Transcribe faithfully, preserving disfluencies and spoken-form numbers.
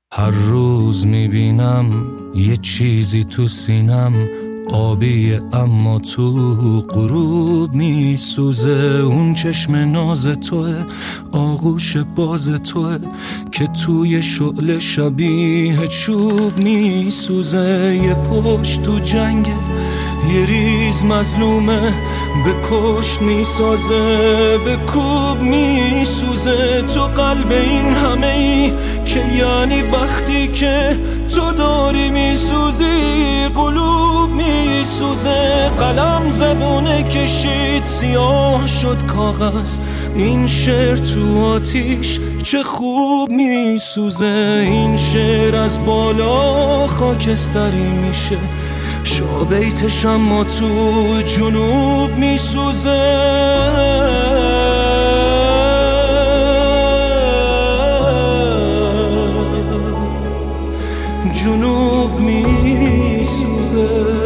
هر روز میبینم یه چیزی تو سینم آبیه اما تو غروب میسوزه. اون چشم ناز توه، آغوش باز توه که توی شعله شبیه چوب میسوزه. یه پشت تو جنگه، یه ریز مظلومه، به کشت میسازه، به کوب میسوزه. تو قلب این همه ای که یعنی وقتی که تو داری میسوزی قلوب میسوزه. قلم زبونه کشید سیاه شد کاغذ، این شعر تو آتیش چه خوب میسوزه. این شعر از بالا خاکستری میشه، شابیتش اما تو جنوب میسوزه. جنوب میسوزه.